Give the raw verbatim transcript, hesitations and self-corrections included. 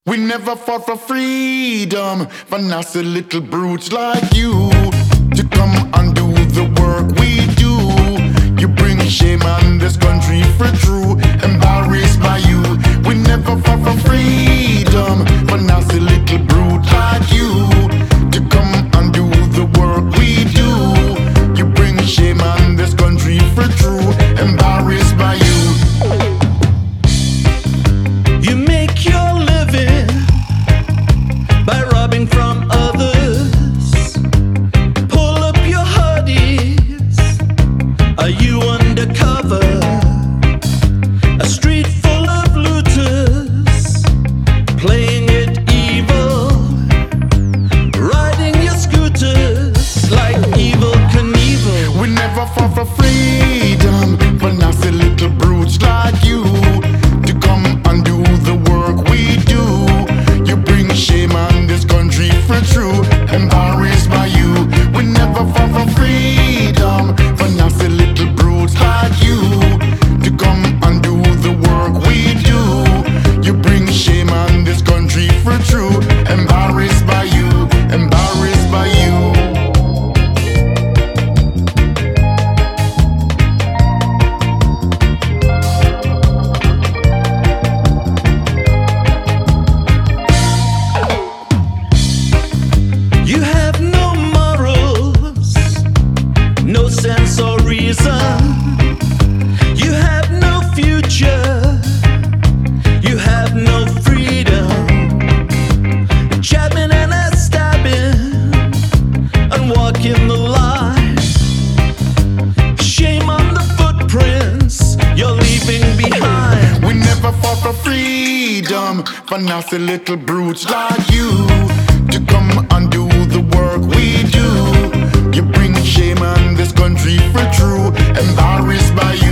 We never fought for freedom, for nasty little brutes like you to come and do the work we do. You bring shame on this country for true, embarrassed by you. We never fought for freedom, for nasty little brute like you to come and do the work we do. You bring shame on this country for true, embarrassed by you. You make your living by robbing from others. Pull up your hoodies. Are you undercover? A street full of looters, playing it evil, riding your scooters like Evel Knievel. We never fought for freedom, for nasty little brutes like you to come and do the work we do. You bring shame on this country for true, embarrassed by you. We never fought for freedom, for nasty little brutes like you to come and do the work we do. You bring shame on this country for true, embarrassed by you, embarrassed by you. You have no morals, no sense or reason. You have no future, you have no freedom. Jabbing and a stabbing and walking the line. Shame on the footprints you're leaving behind. We never fought for freedom, for nasty little brutes like you to come and do the work we do. You bring shame on this country for true, embarrassed by you.